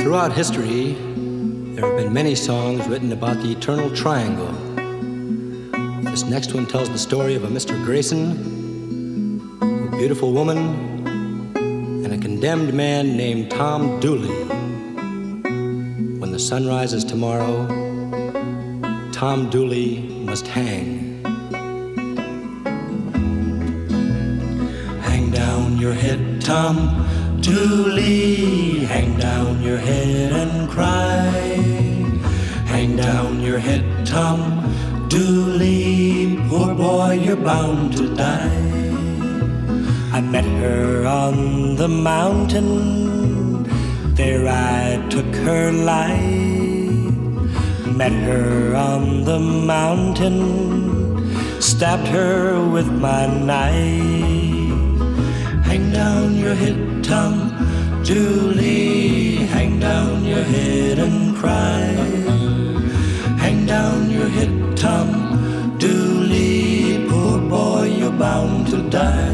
Throughout history, there have been many songs written about the eternal triangle. This next one tells the story of a Mr. Grayson, a beautiful woman, and a condemned man named Tom Dooley. When the sun rises tomorrow, Tom Dooley must hang. Hang down your head, Tom Dooley, hang down your head and cry. Hang down your head, Tom Dooley, poor boy, you're bound to die. I met her on the mountain, there I took her life. Met her on the mountain, stabbed her with my knife. Hang down your head, Tom Dooley, hang down your head and cry. Hang down your head, Tom Dooley, poor boy, you're bound to die.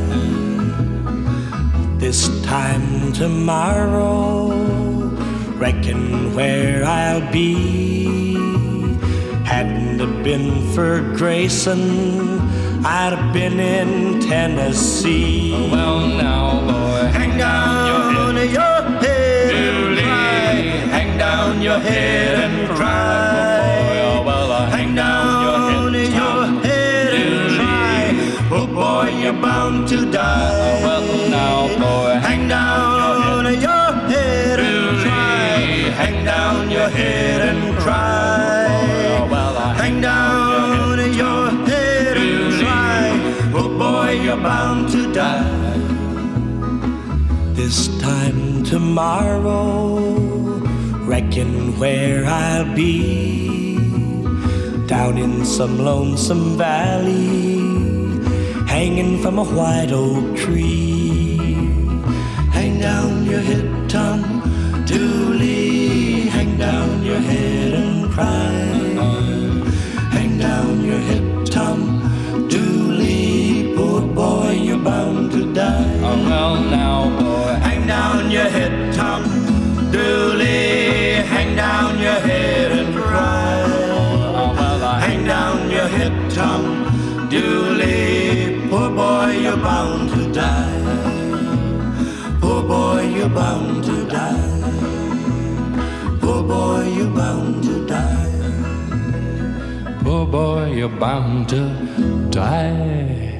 This time tomorrow, reckon where I'll be. Hadn't it been for Grayson, I'd have been in Tennessee. Oh, well, now, boy, hang down your head and cry. Hang down your head and cry. Oh, well, hang down your head and cry. Oh, boy, you're bound to die. Oh, well, now, boy, hang down your head and cry. Hang down your head and cry. Oh, well, hang down your head and cry. Oh, boy, you're bound to die. This time tomorrow, reckon where I'll be. Down in some lonesome valley, hanging from a white oak tree. Hang down your head, Tom Dooley, hang down your head and cry. Hang down your head, Tom Dooley, poor boy, you're bound to die. oh, well, now, boy, hang down your head, Tom Dooley, hang down your head and cry. oh, well, Hang down your head, Tom Dooley, poor boy, you're bound to die. Poor boy, you're bound to die. Poor boy, you're bound to die. poor boy, you're bound to die.